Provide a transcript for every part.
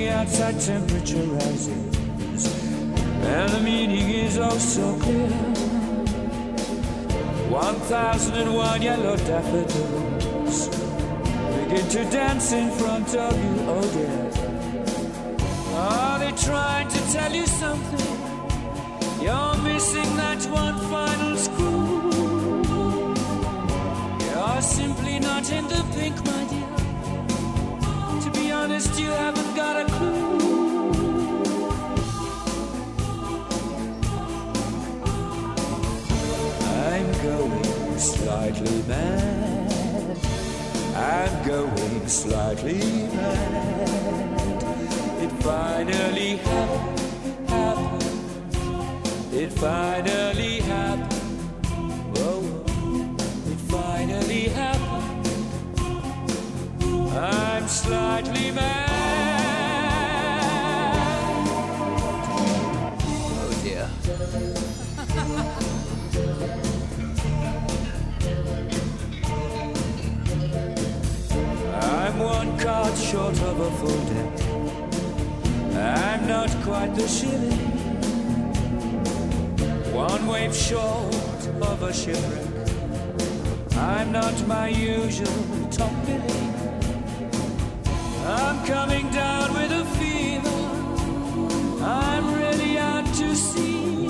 the outside temperature rises, and the meaning is oh so clear. 1001 yellow daffodils begin to dance in front of you, oh dear. Are they trying to tell you something? You're missing that one final screw. You're simply not in the pink, my dear. To be honest, you haven't got a clue. I'm going slightly mad. I'm going slightly mad. It finally happened. It finally happened. Whoa, it finally happened. I'm slightly mad. Oh dear. I'm one card short of a full deck. I'm not quite the shilling. One wave short of a shipwreck. I'm not my usual top billing. I'm coming down with a fever. I'm really out to sea.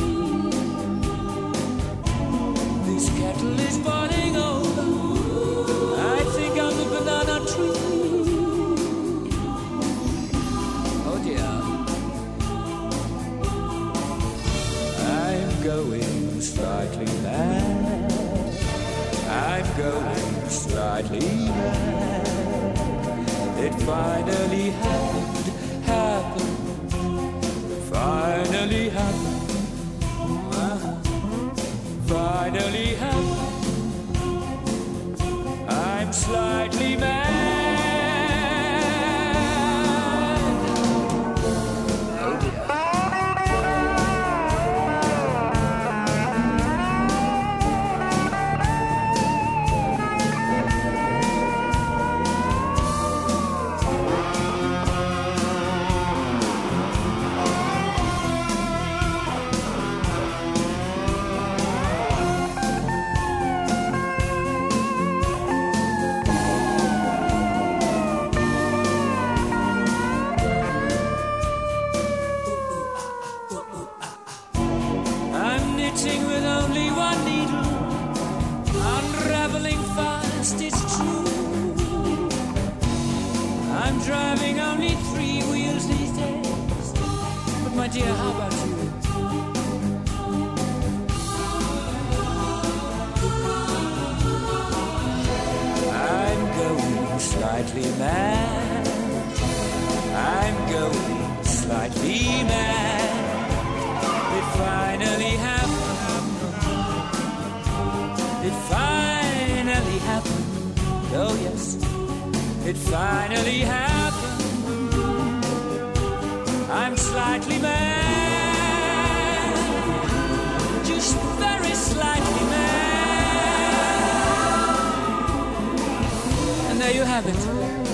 This kettle is boiling over. I think I'm the banana tree. Oh dear. I'm going slightly mad. I'm going slightly mad. It finally happened. Finally happened. Finally happened. I'm slightly mad. Oh dear. With only one needle, unraveling fast, it's true. I'm driving only 3 wheels these days. But my dear, how about you? I'm going slightly mad. I'm going slightly mad. It finally happened. It finally happened. Oh yes, it finally happened. I'm slightly mad. Just very slightly mad. And there you have it.